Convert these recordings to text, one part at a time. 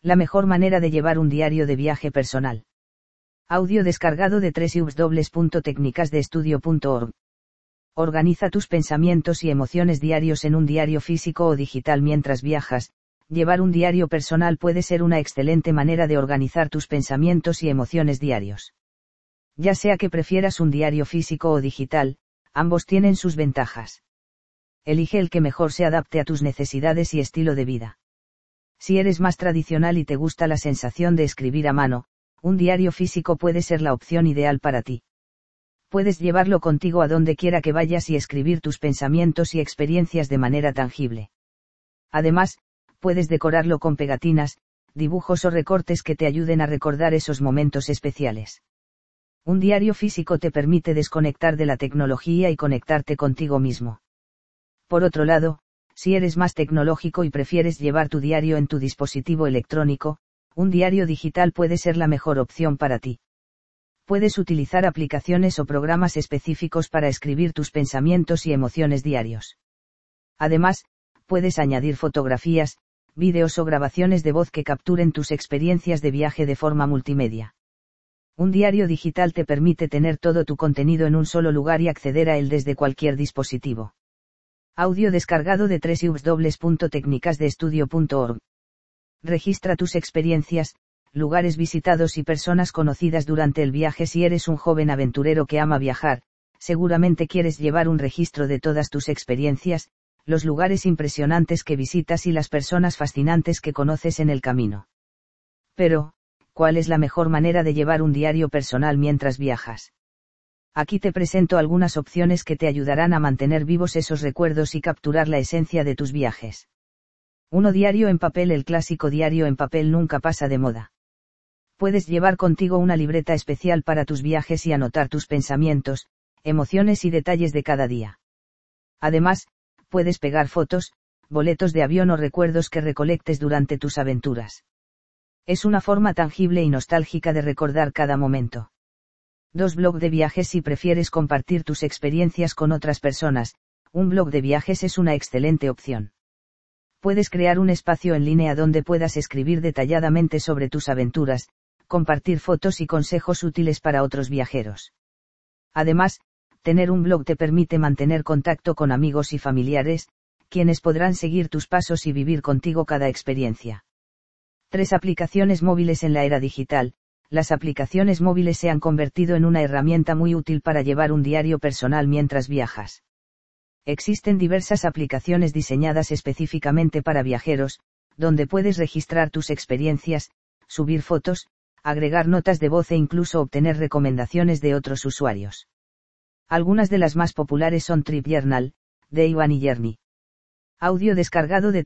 La mejor manera de llevar un diario de viaje personal. Audio descargado de www.tecnicasdeestudio.org. Organiza tus pensamientos y emociones diarios en un diario físico o digital mientras viajas. Llevar un diario personal puede ser una excelente manera de organizar tus pensamientos y emociones diarios. Ya sea que prefieras un diario físico o digital, ambos tienen sus ventajas. Elige el que mejor se adapte a tus necesidades y estilo de vida. Si eres más tradicional y te gusta la sensación de escribir a mano, un diario físico puede ser la opción ideal para ti. Puedes llevarlo contigo a donde quiera que vayas y escribir tus pensamientos y experiencias de manera tangible. Además, puedes decorarlo con pegatinas, dibujos o recortes que te ayuden a recordar esos momentos especiales. Un diario físico te permite desconectar de la tecnología y conectarte contigo mismo. Por otro lado, si eres más tecnológico y prefieres llevar tu diario en tu dispositivo electrónico, un diario digital puede ser la mejor opción para ti. Puedes utilizar aplicaciones o programas específicos para escribir tus pensamientos y emociones diarios. Además, puedes añadir fotografías, vídeos o grabaciones de voz que capturen tus experiencias de viaje de forma multimedia. Un diario digital te permite tener todo tu contenido en un solo lugar y acceder a él desde cualquier dispositivo. Audio descargado de www.tecnicasdeestudio.org. Registra tus experiencias, lugares visitados y personas conocidas durante el viaje. Si eres un joven aventurero que ama viajar, seguramente quieres llevar un registro de todas tus experiencias, los lugares impresionantes que visitas y las personas fascinantes que conoces en el camino. Pero, ¿cuál es la mejor manera de llevar un diario personal mientras viajas? Aquí te presento algunas opciones que te ayudarán a mantener vivos esos recuerdos y capturar la esencia de tus viajes. 1. Diario en papel. El clásico diario en papel nunca pasa de moda. Puedes llevar contigo una libreta especial para tus viajes y anotar tus pensamientos, emociones y detalles de cada día. Además, puedes pegar fotos, boletos de avión o recuerdos que recolectes durante tus aventuras. Es una forma tangible y nostálgica de recordar cada momento. 2. Blog de viajes. Si prefieres compartir tus experiencias con otras personas, un blog de viajes es una excelente opción. Puedes crear un espacio en línea donde puedas escribir detalladamente sobre tus aventuras, compartir fotos y consejos útiles para otros viajeros. Además, tener un blog te permite mantener contacto con amigos y familiares, quienes podrán seguir tus pasos y vivir contigo cada experiencia. 3. Aplicaciones móviles. En la era digital, las aplicaciones móviles se han convertido en una herramienta muy útil para llevar un diario personal mientras viajas. Existen diversas aplicaciones diseñadas específicamente para viajeros, donde puedes registrar tus experiencias, subir fotos, agregar notas de voz e incluso obtener recomendaciones de otros usuarios. Algunas de las más populares son TripJournal, Day1 y Journey. Audio descargado de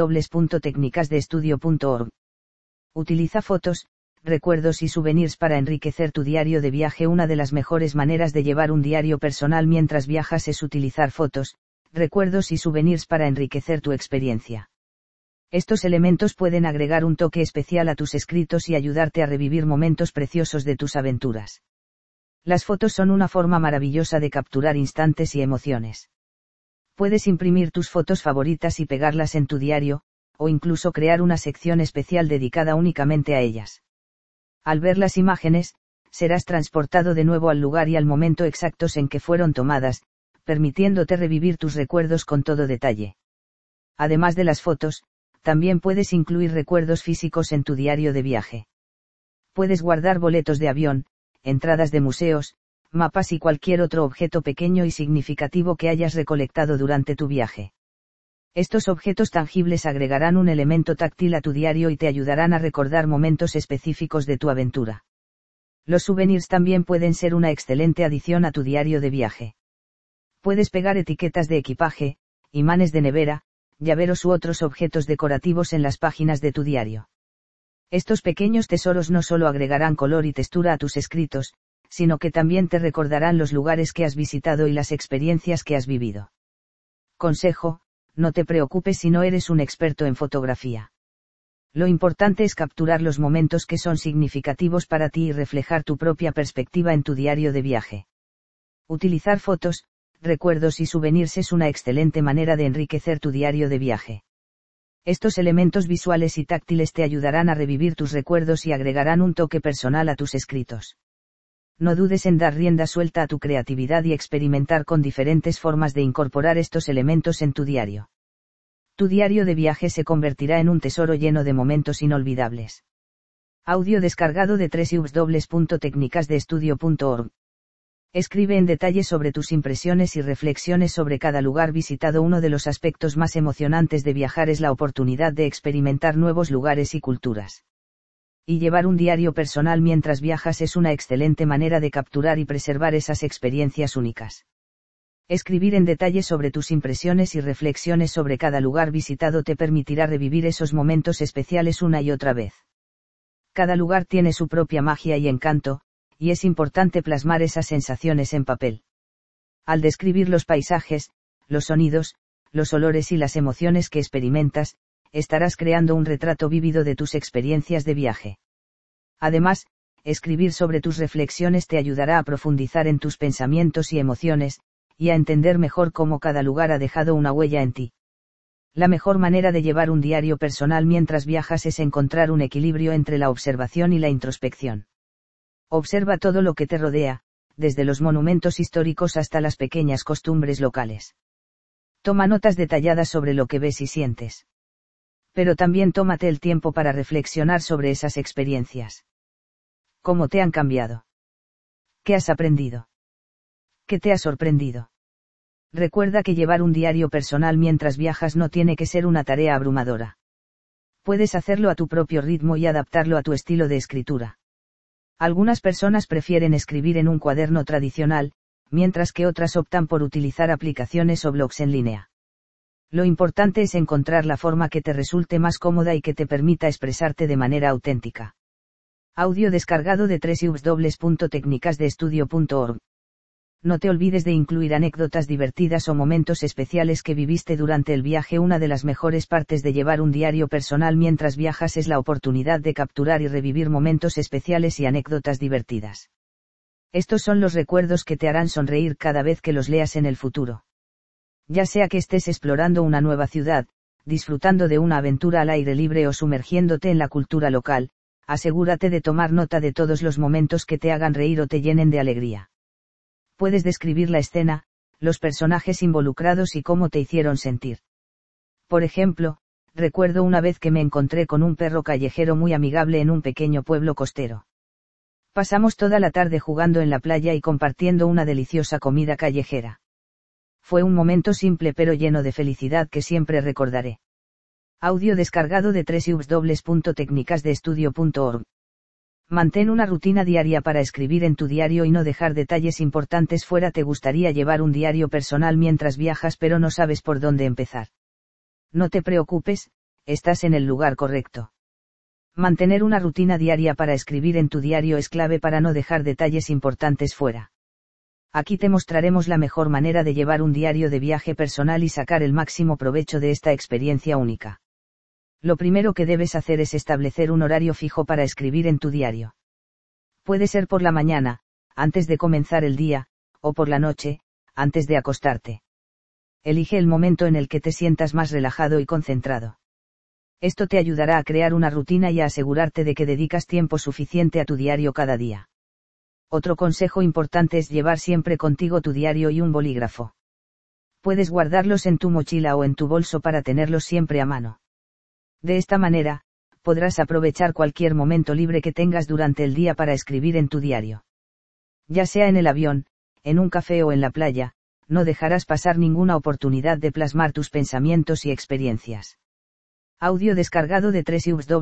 www.tecnicasdeestudio.org. Utiliza fotos, recuerdos y souvenirs para enriquecer tu diario de viaje. Una de las mejores maneras de llevar un diario personal mientras viajas es utilizar fotos, recuerdos y souvenirs para enriquecer tu experiencia. Estos elementos pueden agregar un toque especial a tus escritos y ayudarte a revivir momentos preciosos de tus aventuras. Las fotos son una forma maravillosa de capturar instantes y emociones. Puedes imprimir tus fotos favoritas y pegarlas en tu diario, o incluso crear una sección especial dedicada únicamente a ellas. Al ver las imágenes, serás transportado de nuevo al lugar y al momento exactos en que fueron tomadas, permitiéndote revivir tus recuerdos con todo detalle. Además de las fotos, también puedes incluir recuerdos físicos en tu diario de viaje. Puedes guardar boletos de avión, entradas de museos, mapas y cualquier otro objeto pequeño y significativo que hayas recolectado durante tu viaje. Estos objetos tangibles agregarán un elemento táctil a tu diario y te ayudarán a recordar momentos específicos de tu aventura. Los souvenirs también pueden ser una excelente adición a tu diario de viaje. Puedes pegar etiquetas de equipaje, imanes de nevera, llaveros u otros objetos decorativos en las páginas de tu diario. Estos pequeños tesoros no solo agregarán color y textura a tus escritos, sino que también te recordarán los lugares que has visitado y las experiencias que has vivido. Consejo: no te preocupes si no eres un experto en fotografía. Lo importante es capturar los momentos que son significativos para ti y reflejar tu propia perspectiva en tu diario de viaje. Utilizar fotos, recuerdos y souvenirs es una excelente manera de enriquecer tu diario de viaje. Estos elementos visuales y táctiles te ayudarán a revivir tus recuerdos y agregarán un toque personal a tus escritos. No dudes en dar rienda suelta a tu creatividad y experimentar con diferentes formas de incorporar estos elementos en tu diario. Tu diario de viaje se convertirá en un tesoro lleno de momentos inolvidables. Audio descargado de www.tecnicasdeestudio.org. Escribe en detalle sobre tus impresiones y reflexiones sobre cada lugar visitado. Uno de los aspectos más emocionantes de viajar es la oportunidad de experimentar nuevos lugares y culturas. Y llevar un diario personal mientras viajas es una excelente manera de capturar y preservar esas experiencias únicas. Escribir en detalle sobre tus impresiones y reflexiones sobre cada lugar visitado te permitirá revivir esos momentos especiales una y otra vez. Cada lugar tiene su propia magia y encanto, y es importante plasmar esas sensaciones en papel. Al describir los paisajes, los sonidos, los olores y las emociones que experimentas, estarás creando un retrato vívido de tus experiencias de viaje. Además, escribir sobre tus reflexiones te ayudará a profundizar en tus pensamientos y emociones, y a entender mejor cómo cada lugar ha dejado una huella en ti. La mejor manera de llevar un diario personal mientras viajas es encontrar un equilibrio entre la observación y la introspección. Observa todo lo que te rodea, desde los monumentos históricos hasta las pequeñas costumbres locales. Toma notas detalladas sobre lo que ves y sientes. Pero también tómate el tiempo para reflexionar sobre esas experiencias. ¿Cómo te han cambiado? ¿Qué has aprendido? ¿Qué te ha sorprendido? Recuerda que llevar un diario personal mientras viajas no tiene que ser una tarea abrumadora. Puedes hacerlo a tu propio ritmo y adaptarlo a tu estilo de escritura. Algunas personas prefieren escribir en un cuaderno tradicional, mientras que otras optan por utilizar aplicaciones o blogs en línea. Lo importante es encontrar la forma que te resulte más cómoda y que te permita expresarte de manera auténtica. Audio descargado de www.tecnicasdeestudio.org. No te olvides de incluir anécdotas divertidas o momentos especiales que viviste durante el viaje. Una de las mejores partes de llevar un diario personal mientras viajas es la oportunidad de capturar y revivir momentos especiales y anécdotas divertidas. Estos son los recuerdos que te harán sonreír cada vez que los leas en el futuro. Ya sea que estés explorando una nueva ciudad, disfrutando de una aventura al aire libre o sumergiéndote en la cultura local, asegúrate de tomar nota de todos los momentos que te hagan reír o te llenen de alegría. Puedes describir la escena, los personajes involucrados y cómo te hicieron sentir. Por ejemplo, recuerdo una vez que me encontré con un perro callejero muy amigable en un pequeño pueblo costero. Pasamos toda la tarde jugando en la playa y compartiendo una deliciosa comida callejera. Fue un momento simple pero lleno de felicidad que siempre recordaré. Audio descargado de www.tecnicasdeestudio.org. Mantén una rutina diaria para escribir en tu diario y no dejar detalles importantes fuera. ¿Te gustaría llevar un diario personal mientras viajas pero no sabes por dónde empezar? No te preocupes, estás en el lugar correcto. Mantener una rutina diaria para escribir en tu diario es clave para no dejar detalles importantes fuera. Aquí te mostraremos la mejor manera de llevar un diario de viaje personal y sacar el máximo provecho de esta experiencia única. Lo primero que debes hacer es establecer un horario fijo para escribir en tu diario. Puede ser por la mañana, antes de comenzar el día, o por la noche, antes de acostarte. Elige el momento en el que te sientas más relajado y concentrado. Esto te ayudará a crear una rutina y a asegurarte de que dedicas tiempo suficiente a tu diario cada día. Otro consejo importante es llevar siempre contigo tu diario y un bolígrafo. Puedes guardarlos en tu mochila o en tu bolso para tenerlos siempre a mano. De esta manera, podrás aprovechar cualquier momento libre que tengas durante el día para escribir en tu diario. Ya sea en el avión, en un café o en la playa, no dejarás pasar ninguna oportunidad de plasmar tus pensamientos y experiencias. Audio descargado de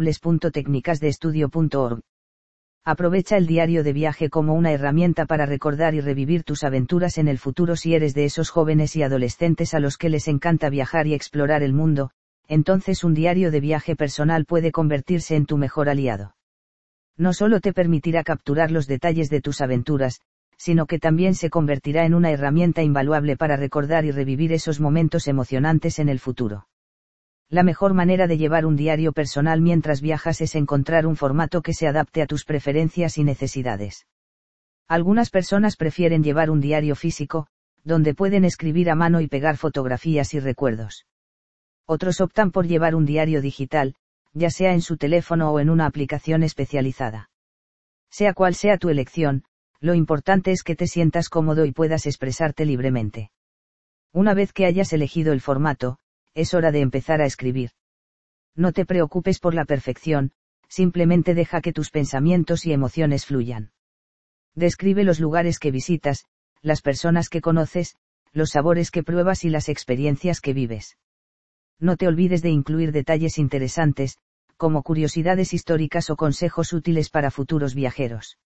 www.tecnicasdeestudio.org. Aprovecha el diario de viaje como una herramienta para recordar y revivir tus aventuras en el futuro. Si eres de esos jóvenes y adolescentes a los que les encanta viajar y explorar el mundo, entonces un diario de viaje personal puede convertirse en tu mejor aliado. No solo te permitirá capturar los detalles de tus aventuras, sino que también se convertirá en una herramienta invaluable para recordar y revivir esos momentos emocionantes en el futuro. La mejor manera de llevar un diario personal mientras viajas es encontrar un formato que se adapte a tus preferencias y necesidades. Algunas personas prefieren llevar un diario físico, donde pueden escribir a mano y pegar fotografías y recuerdos. Otros optan por llevar un diario digital, ya sea en su teléfono o en una aplicación especializada. Sea cual sea tu elección, lo importante es que te sientas cómodo y puedas expresarte libremente. Una vez que hayas elegido el formato, es hora de empezar a escribir. No te preocupes por la perfección, simplemente deja que tus pensamientos y emociones fluyan. Describe los lugares que visitas, las personas que conoces, los sabores que pruebas y las experiencias que vives. No te olvides de incluir detalles interesantes, como curiosidades históricas o consejos útiles para futuros viajeros.